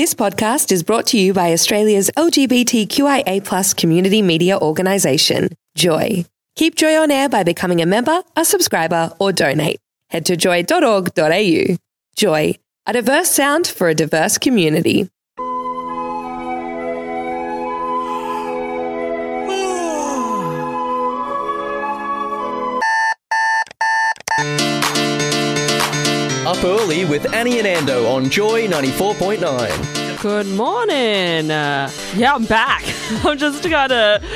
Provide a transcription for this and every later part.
This podcast is brought to you by Australia's LGBTQIA+ community media organisation, Joy. Keep Joy on air by becoming a member, a subscriber, or donate. Head to joy.org.au. Joy, a diverse sound for a diverse community. Up early with Annie and Ando on Joy 94.9. Good morning. Yeah, I'm back. I'm just kind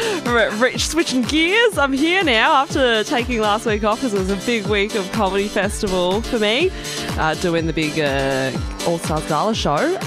of switching gears. I'm here now after taking last week off because it was a big week of Comedy Festival for me, doing the big All Stars Gala show.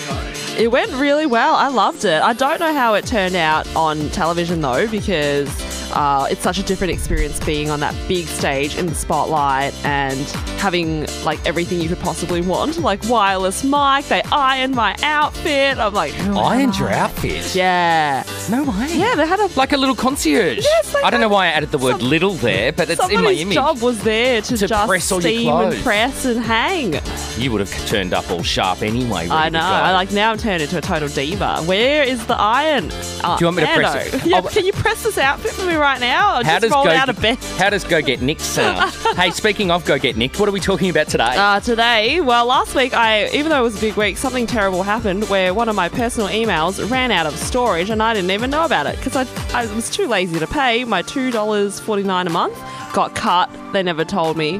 It went really well. I loved it. I don't know how it turned out on television though, because it's such a different experience being on that big stage in the spotlight and having like everything you could possibly want, like wireless mic. They ironed my outfit. I'm like, ironed your outfit? Yeah. No way. Yeah, they had like a little concierge. Yes, I don't know why I added the word little there, but it's in my image. Somebody's job was there to just press all your steam and clothes. press and hang. You would have turned up all sharp anyway. I know. Now I'm turned into a total diva. Where is the iron? Do you want me to press it? Yeah, can you press this outfit for me right now? I just rolled out of bed. How does Go Get Nicked sound? Hey, speaking of Go Get Nicked, what are we talking about today? Today, well, last week, even though it was a big week, something terrible happened where one of my personal emails ran out of storage and I didn't even know about it because I was too lazy to pay. My $2.49 a month got cut. They never told me.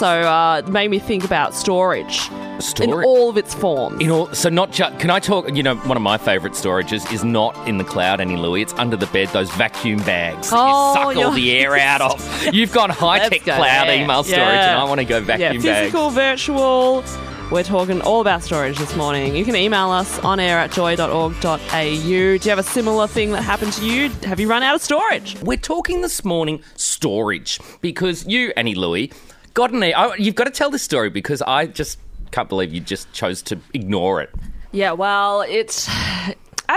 So it made me think about storage. In all of its forms. So not just... Can I talk... You know, one of my favourite storages is not in the cloud, Annie Louie. It's under the bed, those vacuum bags that you suck all the air out of. You've got high-tech cloud email storage and I want to go vacuum bags. Physical, virtual... We're talking all about storage this morning. You can email us on air at joy.org.au. Do you have a similar thing that happened to you? Have you run out of storage? We're talking this morning storage because you, Annie Louie, you've got to tell this story because I just can't believe you just chose to ignore it. Yeah, well, admin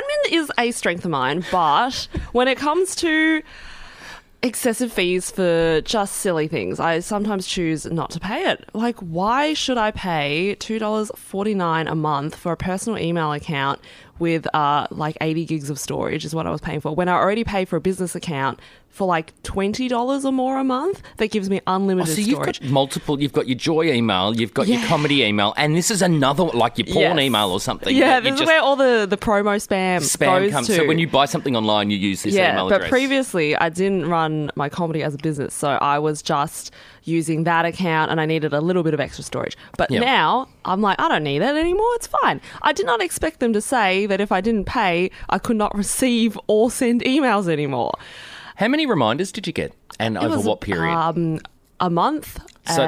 is a strength of mine, but when it comes to excessive fees for just silly things, I sometimes choose not to pay it. Like, why should I pay $2.49 a month for a personal email account with like 80 gigs of storage is what I was paying for, when I already pay for a business account for like $20 or more a month that gives me unlimited storage. You've got multiple. You've got your Joy email, you've got your comedy email, and this is another, like your porn email or something. Yeah, this is where all the promo spam goes comes. to. So when you buy something online, you use this email address. But previously I didn't run my comedy as a business, so I was just using that account and I needed a little bit of extra storage. But now I'm like, I don't need that anymore. It's fine. I did not expect them to say that if I didn't pay, I could not receive or send emails anymore. How many reminders did you get? And over what period? A month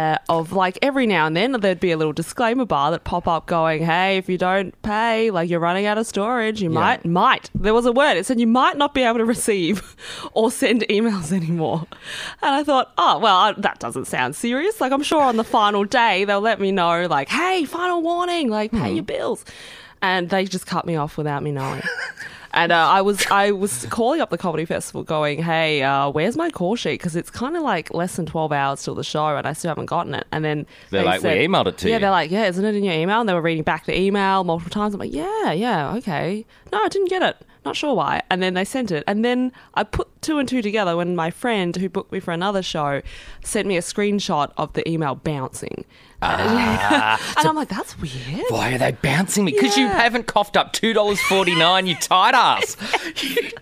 of like every now and then there'd be a little disclaimer bar that pop up going, hey, if you don't pay, like you're running out of storage, you might. There was a word. It said you might not be able to receive or send emails anymore. And I thought, that doesn't sound serious. Like I'm sure on the final day they'll let me know like, hey, final warning, like pay your bills. And they just cut me off without me knowing. And I was calling up the Comedy Festival going, hey, where's my call sheet? Because it's kind of like less than 12 hours till the show and I still haven't gotten it. And then they're like, we emailed it to you. Yeah, they're like, yeah, isn't it in your email? And they were reading back the email multiple times. I'm like, yeah, okay. No, I didn't get it. Not sure why. And then they sent it. And then I put two and two together when my friend who booked me for another show sent me a screenshot of the email bouncing. And I'm like, that's weird. Why are they bouncing me? Because you haven't coughed up $2.49, you tight ass. I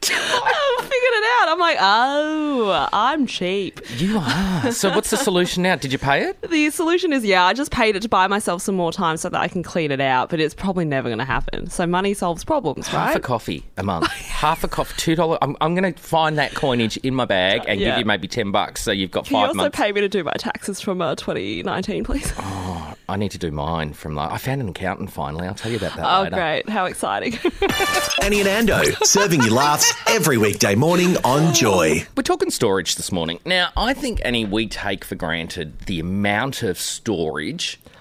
figured it out. I'm like, oh, I'm cheap. You are. So what's the solution now? Did you pay it? The solution is, I just paid it to buy myself some more time so that I can clean it out, but it's probably never going to happen. So money solves problems, right? Half a coffee a month. Half a coffee, $2. I'm going to find that coinage in my bag and give you maybe $10 so you've got 5 months. Can you also pay me to do my taxes from 2019, please? Oh, I need to do mine from I found an accountant finally. I'll tell you about that later. Oh, great. How exciting. Annie and Ando, serving you laughs every weekday morning on Joy. We're talking storage this morning. Now, I think, Annie, we take for granted the amount of storage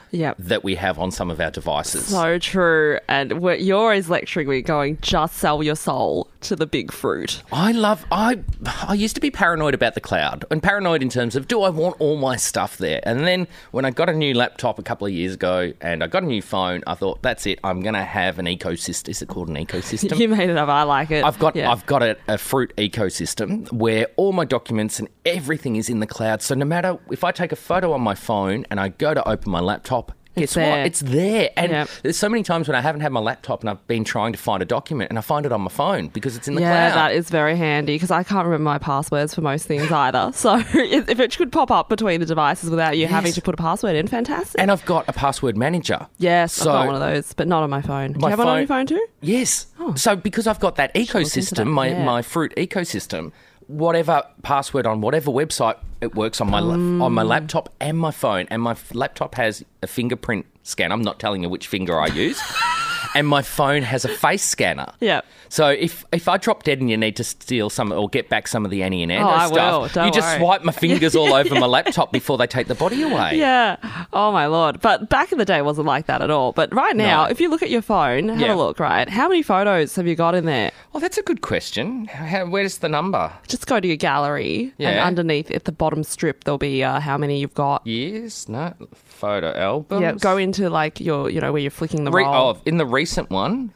that we have on some of our devices. So true. And you're always lecturing me going, just sell your soul to the big fruit. I used to be paranoid about the cloud, and paranoid in terms of, do I want all my stuff there? And then when I got a new laptop a couple of years ago and I got a new phone, I thought, that's it. I'm going to have an ecosystem. Is it called an ecosystem? You made it up. I like it. I've got a fruit ecosystem where all my documents and everything is in the cloud. So no matter if I take a photo on my phone and I go to open my laptop, guess what? It's there. And there's so many times when I haven't had my laptop and I've been trying to find a document and I find it on my phone because it's in the cloud. Yeah, that is very handy because I can't remember my passwords for most things either. So if it could pop up between the devices without you having to put a password in, fantastic. And I've got a password manager. Yes, so I've got one of those, but not on my phone. Do you have one on your phone too? Yes. Oh. So because I've got that ecosystem, my fruit ecosystem, whatever password on whatever website, it works on my laptop and my phone. And my laptop has a fingerprint scanner. I'm not telling you which finger I use. And my phone has a face scanner. Yeah. So if I drop dead and you need to steal some or get back some of the Annie and Ando stuff, Don't you just worry. swipe my fingers all over my laptop before they take the body away. Yeah. Oh, my Lord. But back in the day, it wasn't like that at all. But right now, if you look at your phone, have a look, right? How many photos have you got in there? Well, that's a good question. Where's the number? Just go to your gallery and underneath at the bottom strip, there'll be how many you've got. Years? No. Photo albums? Yeah, go into like your, where you're flicking the roll. In the recent one,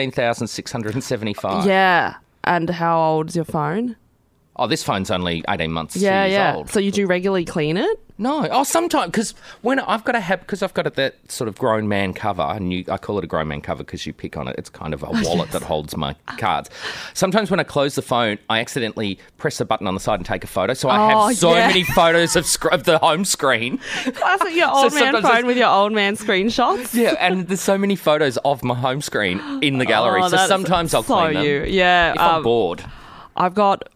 13,675. Yeah. And how old is your phone? Oh, this phone's only 18 months years old. So you do regularly clean it? No. Oh, sometimes, because when I've got that sort of grown man cover, and I call it a grown man cover because you pick on it. It's kind of a wallet that holds my cards. Sometimes when I close the phone, I accidentally press a button on the side and take a photo. So I have so many photos of the home screen. Classic, your old man phone with your old man screenshots. Yeah, and there's so many photos of my home screen in the gallery. So sometimes I'll clean them. Yeah. If I'm bored. I've got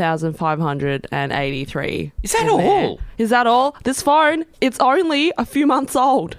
1,583. Is that all? Is that all? This phone, it's only a few months old.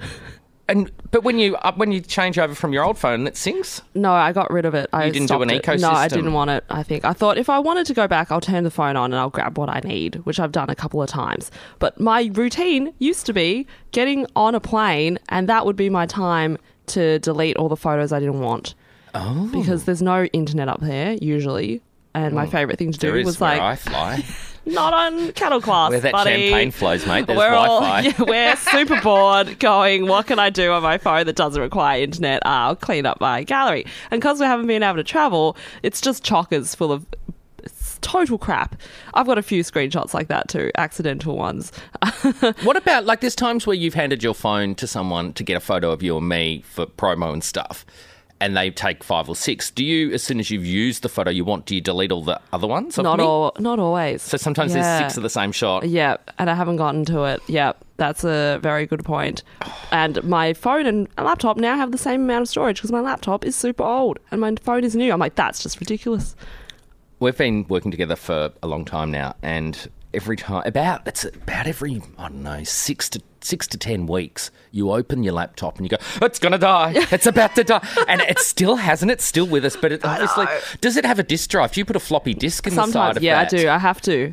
But when you change over from your old phone, it syncs? No, I got rid of it. You didn't do an ecosystem? No, I didn't want it, I think. I thought if I wanted to go back, I'll turn the phone on and I'll grab what I need, which I've done a couple of times. But my routine used to be getting on a plane and that would be my time to delete all the photos I didn't want. Oh. Because there's no internet up there, usually. And my favourite thing to do was where I fly. Not on cattle class, where that buddy. champagne flows, mate. There's Wi-Fi. We're super bored going, what can I do on my phone that doesn't require internet? I'll clean up my gallery. And because we haven't been able to travel, it's just chockers full of total crap. I've got a few screenshots like that too, accidental ones. What about, there's times where you've handed your phone to someone to get a photo of you and me for promo and stuff, and they take 5 or 6. Do you, as soon as you've used the photo you want, do you delete all the other ones? Not always. So sometimes there's 6 of the same shot. Yeah, and I haven't gotten to it. Yeah, that's a very good point. And my phone and laptop now have the same amount of storage because my laptop is super old and my phone is new. I'm like, that's just ridiculous. We've been working together for a long time now, and every time, about every, I don't know, 6 to 10 weeks, you open your laptop and you go, it's going to die. It's about to die. And it still hasn't. It's still with us. But it obviously, does it have a disk drive? Do you put a floppy disk in the side of that? Yeah, I do. I have to.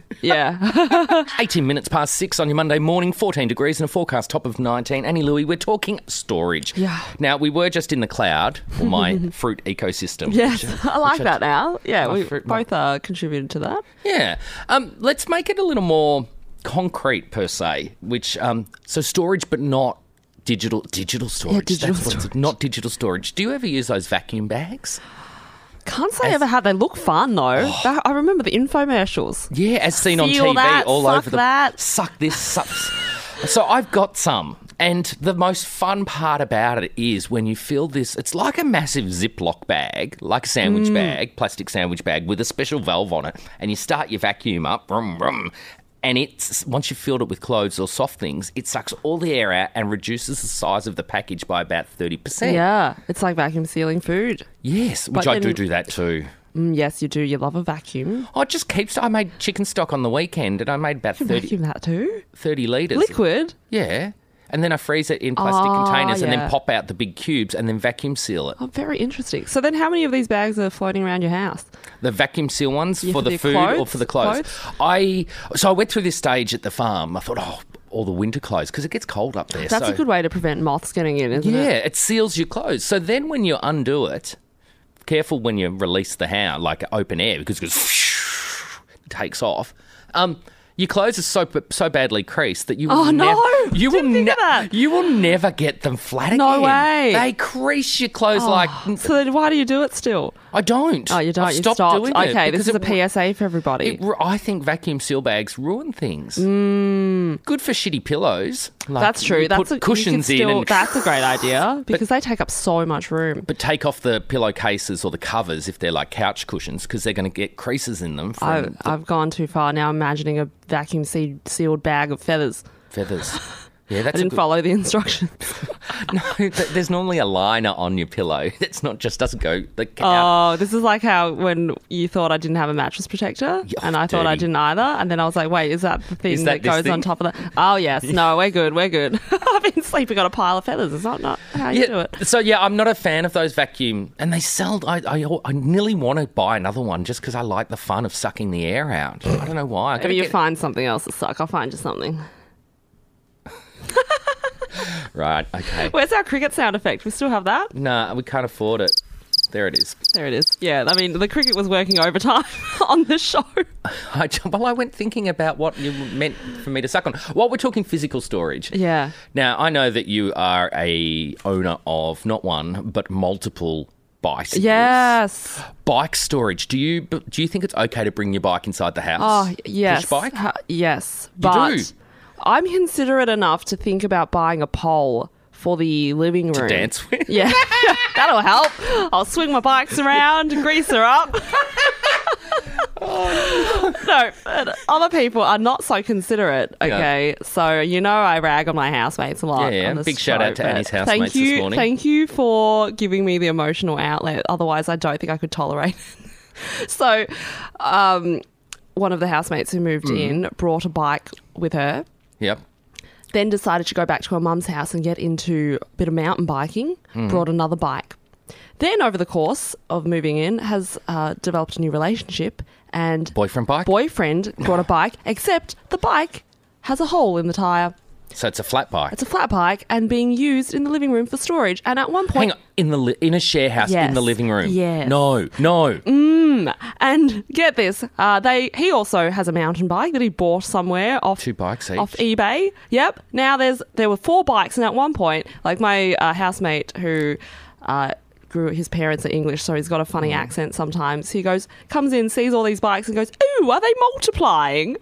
Yeah. 18 minutes past 6 on your Monday morning, 14 degrees and a forecast top of 19. Annie Louie, we're talking storage. Yeah. Now, we were just in the cloud for my fruit ecosystem. Yes, I like that now. Yeah, we both contributed to that. Yeah. Let's make it a little more concrete per se, which so storage but not digital storage. Yeah, digital storage. Not digital storage. Do you ever use those vacuum bags? Can't say I ever had. They look fun though. I remember the infomercials. Yeah, as seen on TV that, all over that. Suck this, sucks. So I've got some. And the most fun part about it is when you fill this, it's like a massive Ziploc bag, like a sandwich bag, plastic sandwich bag with a special valve on it. And you start your vacuum up, brum, brum, and it's once you've filled it with clothes or soft things, it sucks all the air out and reduces the size of the package by about 30%. Yeah, it's like vacuum sealing food. Yes, which I do that too. Yes, you do. You love a vacuum. Oh, it just keeps... I made chicken stock on the weekend and I made about 30... vacuum that too? 30 litres. Liquid? Yeah. And then I freeze it in plastic containers and then pop out the big cubes and then vacuum seal it. Oh, very interesting. So then how many of these bags are floating around your house? The vacuum seal ones for the food or for the clothes? So I went through this stage at the farm. I thought, all the winter clothes because it gets cold up there. That's a good way to prevent moths getting in, isn't it? Yeah, it seals your clothes. So then when you undo it, careful when you release the hound, like open air, because it goes, takes off. Your clothes are so badly creased that you will you will never get them flat again. No way. They crease your clothes like. So then why do you do it still? I don't. Oh, you don't. I've You stopped stopped. doing it. Okay, this is because a PSA for everybody. I think vacuum seal bags ruin things. Good for shitty pillows. Like That's true. you put cushions in. And, that's a great idea because they take up so much room. but take off the pillowcases or the covers if they're like couch cushions because they're going to get creases in them from I've gone too far now. Imagining a vacuum sealed bag of feathers. feathers. Yeah, I that's didn't follow the instructions. No, there's normally a liner on your pillow. It's not just doesn't go the Oh, this is like how when you thought I didn't have a mattress protector and I thought I didn't either. And then I was like, wait, is that the thing that goes on top of that? Oh, yes. No, we're good. I've been sleeping on a pile of feathers. It's not how you do it. So, yeah, I'm not a fan of those vacuum. And they sell, I nearly want to buy another one just because I like the fun of sucking the air out. I don't know why. Maybe you find something else to suck. I'll find you something. Right, okay. Where's our cricket sound effect? We still have that? Nah, we can't afford it. There it is. There it is. Yeah, I mean, the cricket was working overtime on the show. I went thinking about what you meant for me to suck on. While we're talking physical storage. Yeah. Now, I know that you are a owner of not one, but multiple bicycles. Yes. Bike storage. Do you think it's okay to bring your bike inside the house? Oh, yes. Push bike? Yes. You But do? I'm considerate enough to think about buying a pole for the living room. To dance with? Yeah. That'll help. I'll swing my bikes around, grease her up. No, but other people are not so considerate, okay? Yeah. So, I rag on my housemates a lot. Yeah. on this Big shout show, out to but Annie's housemates this morning. Thank you for giving me the emotional outlet. Otherwise, I don't think I could tolerate it. So, one of the housemates who moved in brought a bike with her. Yep. Then decided to go back to her mum's house and get into a bit of mountain biking. Brought another bike. Then, over the course of moving in, has developed a new relationship. And Boyfriend bike? Boyfriend brought a bike, except the bike has a hole in the tyre. So it's a flat bike. It's a flat bike and being used in the living room for storage. And at one point... Hang on, in a share house Yes. in the living room? Yes. No. And get this, he also has a mountain bike that he bought somewhere off 2 bikes each. off eBay. Yep. Now there were 4 bikes, and at one point, like my housemate who his parents are English, so he's got a funny accent sometimes. He comes in, sees all these bikes, and goes, "Ooh, are they multiplying?"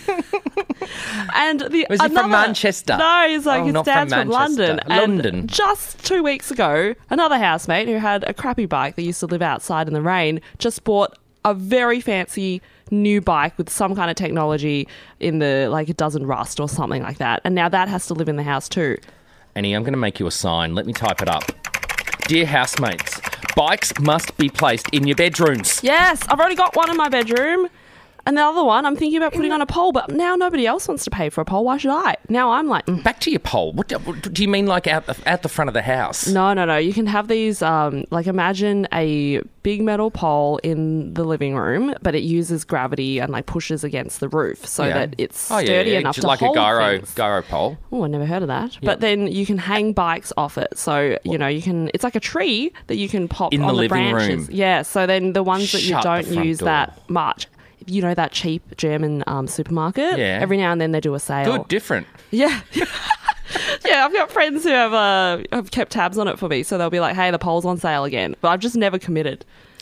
And Was he from Manchester? No, he's like, his not dad's from from London. Manchester. London. And just 2 weeks ago, another housemate who had a crappy bike that used to live outside in the rain just bought a very fancy new bike with some kind of technology in it doesn't rust or something like that. And now that has to live in the house too. Annie, I'm going to make you a sign. Let me type it up. Dear housemates, bikes must be placed in your bedrooms. Yes, I've already got one in my bedroom. And the other one, I'm thinking about putting on a pole, but now nobody else wants to pay for a pole. Why should I? Now I'm like... Back to your pole. What do you mean, like out the front of the house? No. You can have these, imagine a big metal pole in the living room, but it uses gravity and pushes against the roof so that it's sturdy enough just to like hold a things. gyro pole. Oh, I never heard of that. But then you can hang bikes off it. So, you can... It's like a tree that you can pop in on the the living branches. room. Yeah, so then the ones that you Shut the don't front use door. that much... You know that cheap German supermarket? Yeah. Every now and then they do a sale. Good, different. Yeah. Yeah, I've got friends who have kept tabs on it for me. So they'll be like, hey, the pole's on sale again. But I've just never committed.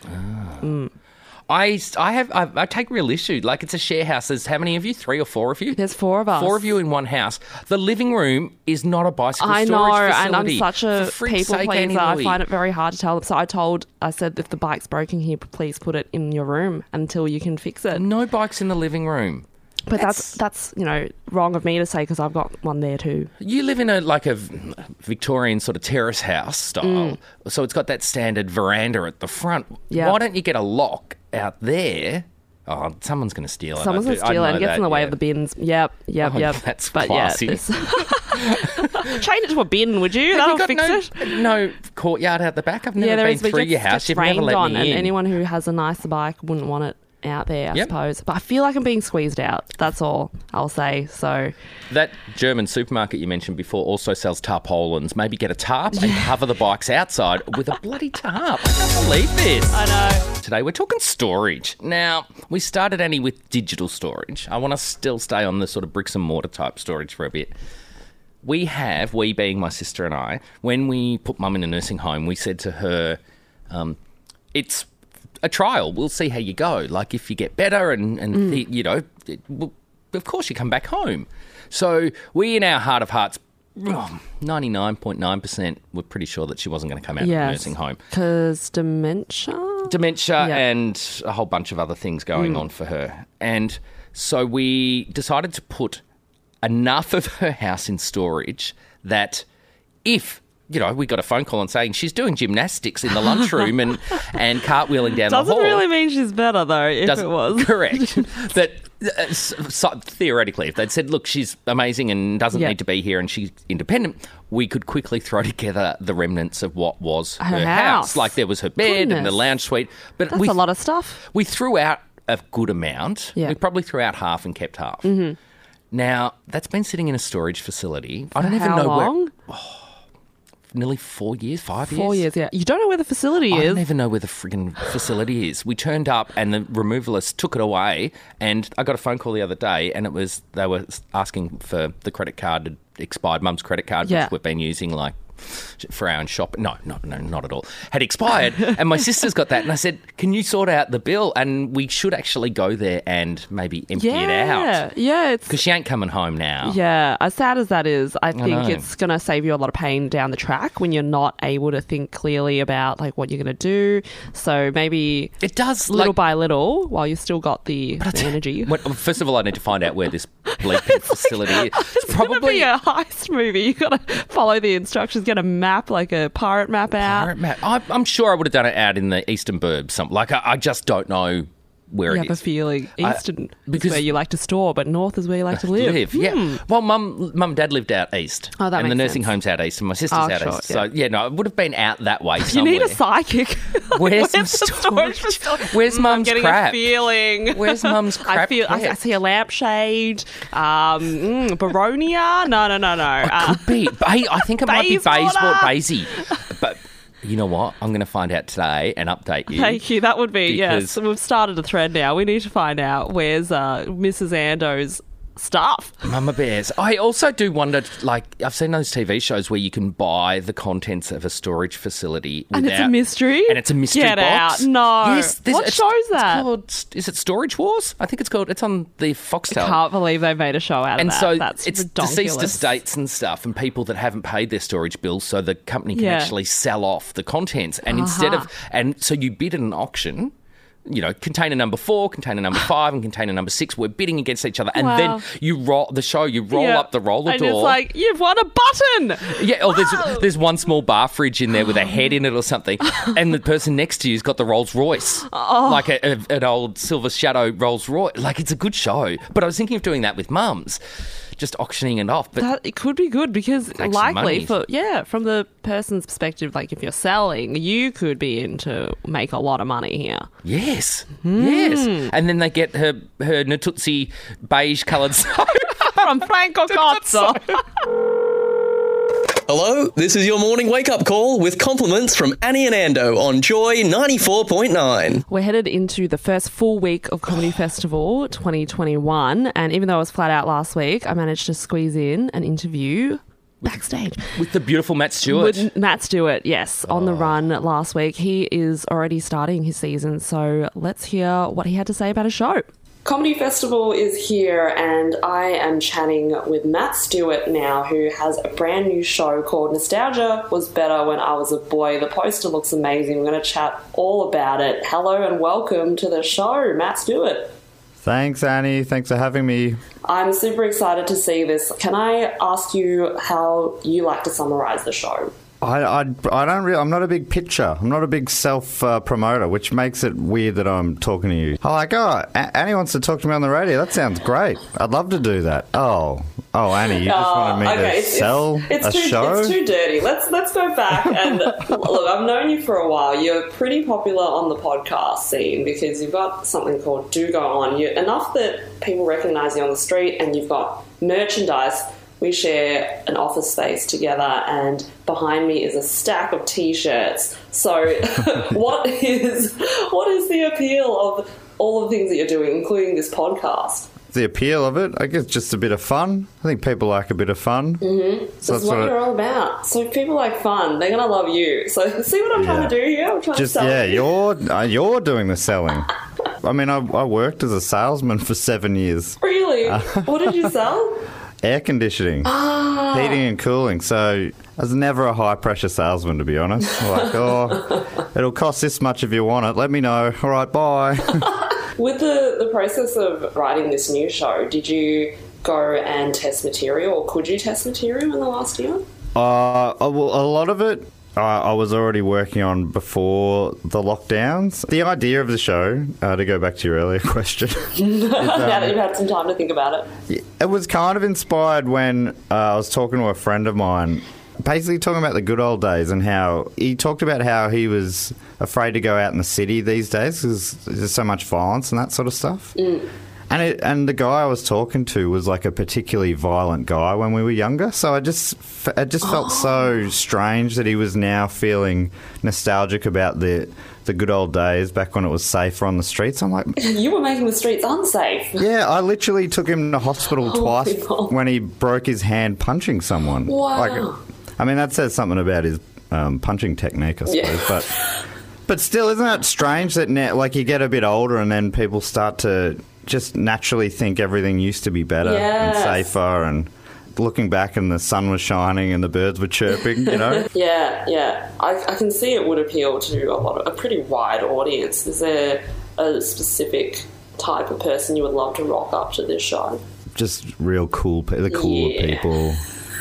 I take real issue. Like, it's a share house. There's how many of you? 3 or 4 of you? There's 4 of us. 4 of you in one house. The living room is not a bicycle I storage know, facility. and I'm such a For freak's people sake, pleaser. Annie I Louie. find it very hard to tell them. So I said, if the bike's broken here, please put it in your room until you can fix it. No bikes in the living room. But that's wrong of me to say because I've got one there too. You live in a Victorian sort of terrace house style, so it's got that standard veranda at the front. Yeah. Why don't you get a lock out there? Oh, someone's going to steal it. Someone's going to steal it and it gets in the way of the bins. Yep. That's classy. Yeah, chain it to a bin, would you? Have That'll you got fix it. no courtyard out the back? I've never there been is, but through it your house. gets You've never rained let on, me and in. anyone who has a nicer bike wouldn't want it out there, I suppose. But I feel like I'm being squeezed out. That's all I'll say. So that German supermarket you mentioned before also sells tarpaulins. Maybe get a tarp and cover the bikes outside with a bloody tarp. I can't believe this. I know. Today we're talking storage. Now, we started, Annie, with digital storage. I want to still stay on the sort of bricks and mortar type storage for a bit. We being my sister and I, when we put Mum in a nursing home, we said to her, it's a trial. We'll see how you go. Like, if you get better of course you come back home. So we, in our heart of hearts, 99.9% were pretty sure that she wasn't going to come out of the nursing home. Because dementia and a whole bunch of other things going on for her. And so we decided to put enough of her house in storage that if, we got a phone call and saying she's doing gymnastics in the lunchroom and cartwheeling down the hall. Doesn't really mean she's better, though, if it was. Correct. That theoretically, if they'd said, look, she's amazing and doesn't need to be here and she's independent, we could quickly throw together the remnants of what was her house. Like there was her bed and the lounge suite. But that's a lot of stuff. We threw out a good amount. Yeah. We probably threw out half and kept half. Mm-hmm. Now, that's been sitting in a storage facility. I don't even know long? Nearly 4 years, 5 years. 4 years, yeah. You don't know where the facility is. I don't even know where the friggin' facility is. We turned up and the removalists took it away, and I got a phone call the other day and they were asking for the credit card, expired Mum's credit card, which we've been using like for our own shop. No, not at all. Had expired, and my sister's got that, and I said, can you sort out the bill? And we should actually go there and maybe empty it out. Yeah, because she ain't coming home now. Yeah, as sad as that is, I think it's going to save you a lot of pain down the track when you're not able to think clearly about like what you're going to do. So maybe it does little by little while you've still got the energy. First of all, I need to find out where this bleeping facility is. It's probably a heist movie. You've got to follow the instructions. Get a map, like a pirate map out. Pirate map. I'm sure I would have done it out in the Eastern Burbs. I just don't know where it is. You have a feeling Eastern is where you like to store, but North is where you like to live. Yeah. Well, Mum and Dad lived out east. Oh, that and makes the nursing sense. home's out east, and my sister's out east. So it would have been out that way somewhere. You need a psychic. Where's the storage? Where's Mum's crap? crap? A feeling. Where's Mum's crap? I see a lampshade. Baronia. No. Could be. I think it might be Bayswater, Basie. But you know what? I'm going to find out today and update you. Thank you. That would be, yes. We've started a thread now. We need to find out where's Mrs. Ando's stuff. Mama Bears. I also do wonder, like, I've seen those TV shows where you can buy the contents of a storage facility and it's a mystery? And it's a mystery Get box. Out. No. Yes. What show's that? Is it Storage Wars? I think it's on the Foxtel. I can't believe they made a show out of that. And so that's it's ridiculous. Deceased estates and stuff and people that haven't paid their storage bills, so the company can actually sell off the contents. And and so you bid at an auction. Container number 4, container number 5, and container number 6. We're bidding against each other, and then you roll up the roller and door. It's like you've won a button. Yeah. Oh, there's one small bar fridge in there with a head in it or something, and the person next to you's got the Rolls Royce, like an old Silver Shadow Rolls Royce. Like it's a good show. But I was thinking of doing that with Mum's. Just auctioning it off. But it could be good because likely from the person's perspective, like if you're selling, you could be in to make a lot of money here. Yes. And then they get her Natuzzi beige coloured soap from Franco Cozzo. Hello, this is your morning wake-up call with compliments from Annie and Ando on Joy 94.9. We're headed into the first full week of Comedy Festival 2021, and even though I was flat out last week, I managed to squeeze in an interview backstage. With the beautiful Matt Stewart. With Matt Stewart, yes, on the run last week. He is already starting his season, so let's hear what he had to say about his show. Comedy Festival is here, and I am chatting with Matt Stewart now, who has a brand new show called Nostalgia Was Better When I Was a Boy. The poster looks amazing. We're going to chat all about it. Hello and welcome to the show, Matt Stewart. Thanks, Annie. Thanks for having me. I'm super excited to see this. Can I ask you how you like to summarise the show? I don't really. I'm not a big pitcher. I'm not a big self-promoter, which makes it weird that I'm talking to you. I'm like, Annie wants to talk to me on the radio. That sounds great. I'd love to do that. Oh, Oh, Annie, you just wanted me to sell a show? It's too dirty. Let's go back and look. I've known you for a while. You're pretty popular on the podcast scene because you've got something called Do Go On. You're enough that people recognise you on the street, and you've got merchandise. We share an office space together, and behind me is a stack of T-shirts. So, what is the appeal of all of the things that you're doing, including this podcast? The appeal of it, I guess, just a bit of fun. I think people like a bit of fun. Mm-hmm. So that's what you're all about. So if people like fun, they're going to love you. So see what I'm trying to do here? I'm trying to sell you. You're doing the selling. I mean, I worked as a salesman for 7 years. Really? What did you sell? Air conditioning, heating and cooling. So I was never a high-pressure salesman, to be honest. Like, it'll cost this much if you want it. Let me know. All right, bye. With the process of writing this new show, did you go and test material, or could you test material in the last year? Well, a lot of it I was already working on before the lockdowns. The idea of the show, to go back to your earlier question, now that you've had some time to think about it. It was kind of inspired when I was talking to a friend of mine, basically talking about the good old days, and how he talked about how he was afraid to go out in the city these days because there's so much violence and that sort of stuff. And the guy I was talking to was like a particularly violent guy when we were younger, so it just felt so strange that he was now feeling nostalgic about the good old days back when it was safer on the streets. I'm like, you were making the streets unsafe. Yeah, I literally took him to hospital twice when he broke his hand punching someone. Wow. I mean, that says something about his punching technique, I suppose. But still, isn't that strange that now, like, you get a bit older and then people start to just naturally think everything used to be better and safer, and looking back and the sun was shining and the birds were chirping, you know? Yeah. I can see it would appeal to a pretty wide audience. Is there a specific type of person you would love to rock up to this show? Just real cool, the cooler people.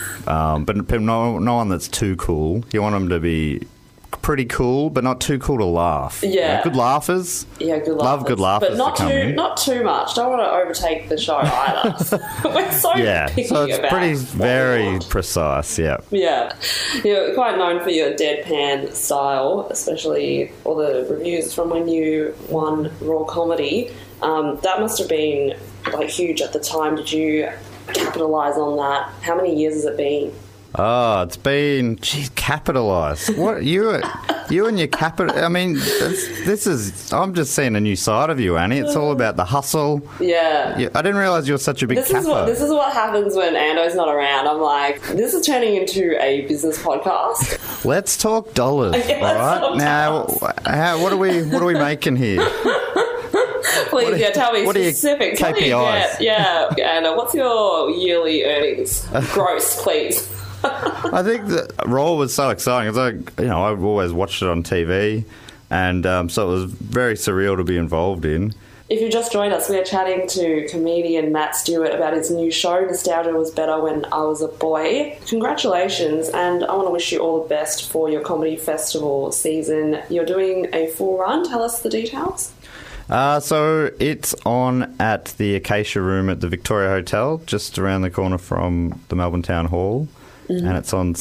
But no one that's too cool. You want them to be pretty cool, but not too cool to laugh. Yeah. You know, good laughers. Yeah, good laughers. Love good laughers. But not too much. Don't want to overtake the show either. We're so picky so it's about very precise, Yeah, you're quite known for your deadpan style, especially all the reviews from when you won Raw Comedy. That must have been like huge at the time. Did you capitalise on that? How many years has it been? Oh, it's been, capitalised. What you and your capital? I mean, this is. I'm just seeing a new side of you, Annie. It's all about the hustle. Yeah. I didn't realise you were such a big capper. This is what happens when Ando's not around. I'm like, this is turning into a business podcast. Let's talk dollars, all right? Now, what are we making here? Please, tell me specifics. KPIs? Yeah, and what's your yearly earnings? Gross, please. I think that Raw was so exciting. It's like, I've always watched it on TV, and so it was very surreal to be involved in. If you just joined us, we are chatting to comedian Matt Stewart about his new show, Nostalgia Was Better When I Was a Boy. Congratulations, and I want to wish you all the best for your comedy festival season. You're doing a full run. Tell us the details. So it's on at the Acacia Room at the Victoria Hotel, just around the corner from the Melbourne Town Hall. Mm-hmm. And it's on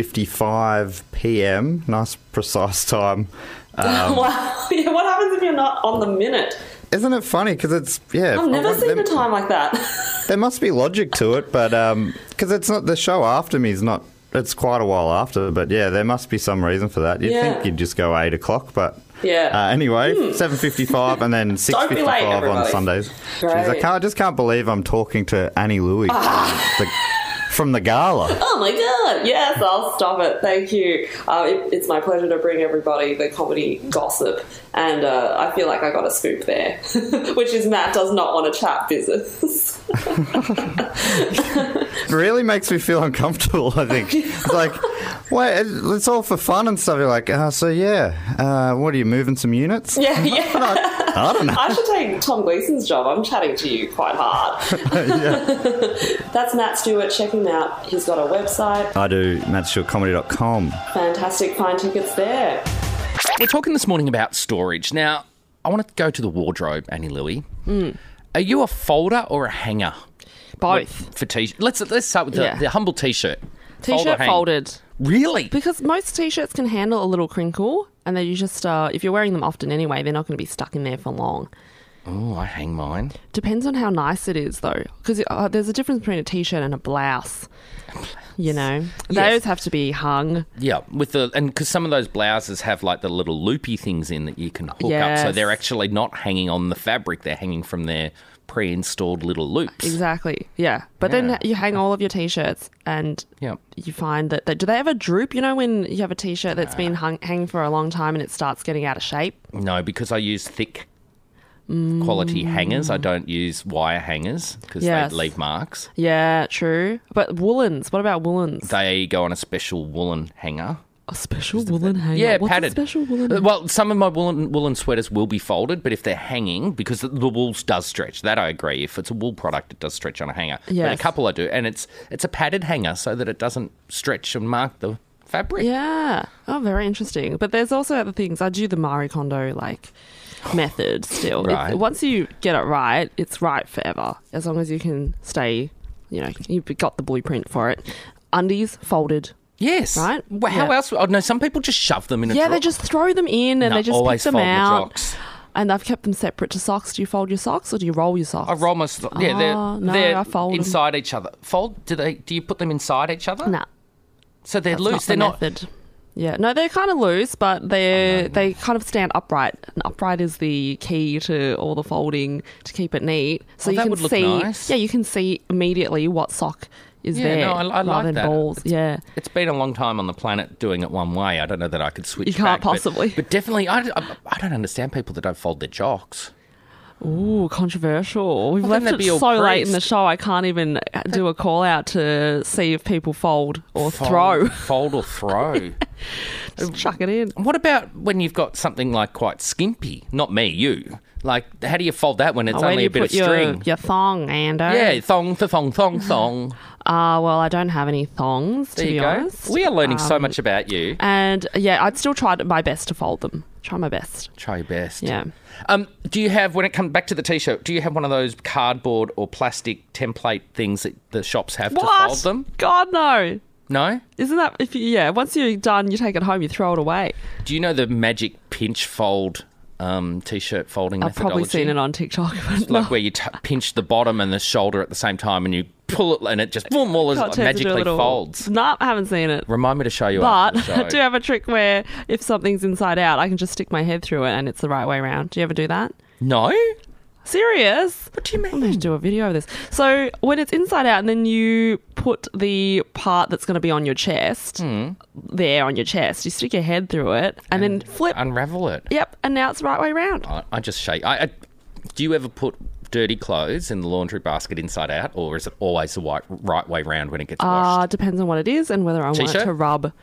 7:55 p.m. Nice, precise time. Wow. What happens if you're not on the minute? Isn't it funny? Because it's, I've never seen a time like that. There must be logic to it, but because it's not, the show after me is not, it's quite a while after, but there must be some reason for that. You'd think you'd just go 8 o'clock, but anyway, 7:55 and then 6:55 on Sundays. Jeez, I just can't believe I'm talking to Annie Louie from the gala. Oh my god, yes, I'll stop it. Thank you. It's my pleasure to bring everybody the comedy gossip, and I feel like I got a scoop there, which is Matt does not want to chat business. It really makes me feel uncomfortable, I think. It's like, wait, it's all for fun and stuff. You're like, what are you, moving some units? Yeah. I don't know. I should take Tom Gleeson's job. I'm chatting to you quite hard. That's Matt Stewart. Check him out. He's got a website. I do, mattstewartcomedy.com. Fantastic. Find tickets there. We're talking this morning about storage. Now, I want to go to the wardrobe, Annie Louie. Are you a folder or a hanger? Both. For let's start with the humble t-shirt. T-shirt folded. Really? Because most T-shirts can handle a little crinkle, and then you just, if you're wearing them often anyway, they're not going to be stuck in there for long. Oh, I hang mine. Depends on how nice it is, though, because there's a difference between a T-shirt and a blouse. You know, those have to be hung. Yeah, because some of those blouses have like the little loopy things in that you can hook up, so they're actually not hanging on the fabric; they're hanging from their pre-installed little loops. Exactly. Yeah, but then you hang all of your T-shirts, and you find that do they ever droop? You know, when you have a T-shirt that's been hanging for a long time and it starts getting out of shape. No, because I use thick quality hangers. I don't use wire hangers because they leave marks. Yeah, true. But woolens, what about woolens? They go on a special woolen hanger. A special woolen hanger? Yeah, What's padded. A special woolen hanger? Well, some of my woolen sweaters will be folded, but if they're hanging, because the wool does stretch, that I agree. If it's a wool product, it does stretch on a hanger. Yes. But a couple I do, and it's a padded hanger so that it doesn't stretch and mark the fabric. Yeah. Oh, very interesting. But there's also other things. I do the Marie Kondo, method still. Right. Once you get it right, it's right forever. As long as you can stay, you've got the blueprint for it. Undies folded. Yes. Right? Well, how else? Oh, no, some people just shove them in a drawer. Yeah, they just throw them in and they just pick them out. Jocks. And I've kept them separate to socks. Do you fold your socks or do you roll your socks? I roll my socks. Yeah, they're I fold inside each other. Fold? Do you put them inside each other? No. So they're loose. They're not. Method. Yeah, no, they're kind of loose, but they kind of stand upright. And upright is the key to all the folding to keep it neat. So you that can would look see, nice. Yeah, you can see immediately what sock is there. No, I rather like than that. balls. It's been a long time on the planet doing it one way. I don't know that I could switch. You can't back, possibly. but definitely, I don't understand people that don't fold their jocks. Ooh, controversial. We've left it so late in the show, I can't even do a call out to see if people fold or throw. Fold or throw. Just chuck it in. What about when you've got something quite skimpy? Not me, you. How do you fold that when it's only a bit of string? Your thong, Ando. Yeah, thong. Well, I don't have any thongs, to be honest. We are learning so much about you. And, I'd still try my best to fold them. Try my best. Try your best. Yeah. Do you have, when it comes back to the T-shirt, do you have one of those cardboard or plastic template things that the shops have to fold them? God, no. No? Isn't that, once you're done, you take it home, you throw it away. Do you know the magic pinch fold T-shirt folding methodology? I've probably seen it on TikTok. But where you pinch the bottom and the shoulder at the same time and you pull it and it just boom, all magically folds. No, I haven't seen it. Remind me to show you But after the show. I do have a trick where if something's inside out, I can just stick my head through it and it's the right way around. Do you ever do that? No. Serious? What do you mean? I'm going to do a video of this. So when it's inside out and then you put the part that's going to be on your chest there on your chest, you stick your head through it and then flip. Unravel it. Yep. And now it's the right way around. I just shake. Do you ever put dirty clothes in the laundry basket inside out, or is it always the right way round when it gets washed? Depends on what it is and whether I want it to rub.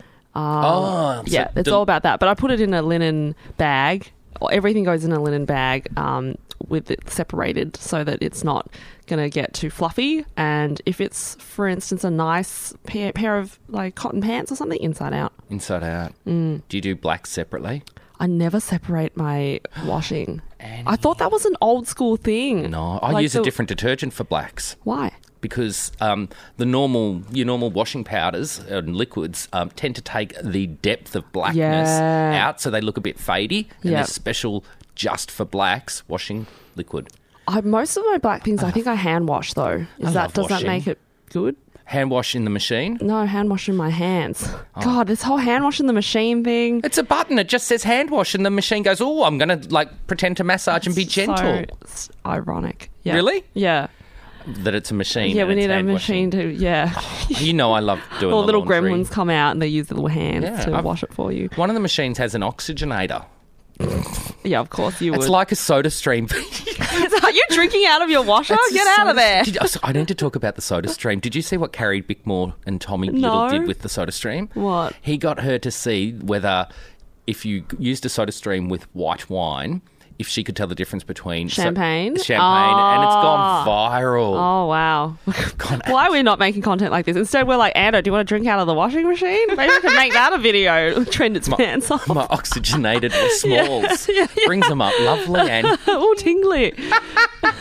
It's all about that. But I put it in a linen bag. Everything goes in a linen bag with it separated so that it's not going to get too fluffy. And if it's, for instance, a nice pair of cotton pants or something, inside out. Inside out. Do you do black separately? I never separate my washing. I thought that was an old school thing. No, I use a different detergent for blacks. Why? Because your normal washing powders and liquids tend to take the depth of blackness out, so they look a bit fadey. And there's special just for blacks washing liquid. Most of my black things, I think I hand wash though. Does that make it good? Hand wash in the machine? No, hand wash in my hands. God, this whole hand wash in the machine thing. It's a button. It just says hand wash, and the machine goes, "Oh, I'm going to pretend to massage and be gentle." So ironic. Yeah. Really? Yeah. That it's a machine. Yeah, we need a machine to. Yeah. I love doing. Or little laundry. gremlins come out and they use the little hands to wash it for you. One of the machines has an oxygenator. Yeah, of course you would. It's like a soda stream. Are you drinking out of your washer? Get out of there. I need to talk about the soda stream. Did you see what Carrie Bickmore and Tommy Little did with the soda stream? What? He got her to see whether if you used a soda stream with white wine, if she could tell the difference between champagne, and it's gone viral. Oh, wow. Why are we not making content like this? Instead, we're like, Ando, do you want to drink out of the washing machine? Maybe we could make that a video. Trend its pants off. My oxygenated smalls. Brings them up lovely and... all tingly.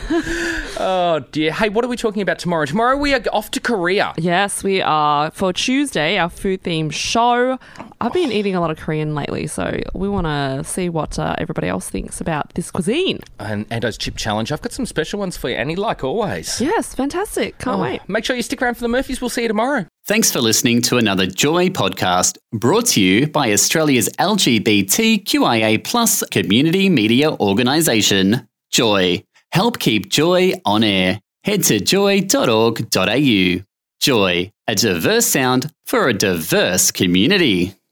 Oh, dear. Hey, what are we talking about tomorrow? Tomorrow we are off to Korea. Yes, we are. For Tuesday, our food-themed show. I've been eating a lot of Korean lately, so we want to see what everybody else thinks about this cuisine. And Ando's Chip Challenge. I've got some special ones for you, Annie, like always. Yes, fantastic. Can't wait. Make sure you stick around for the Murphys. We'll see you tomorrow. Thanks for listening to another Joy podcast brought to you by Australia's LGBTQIA+ community media organisation, Joy. Help keep Joy on air. Head to joy.org.au. Joy, a diverse sound for a diverse community.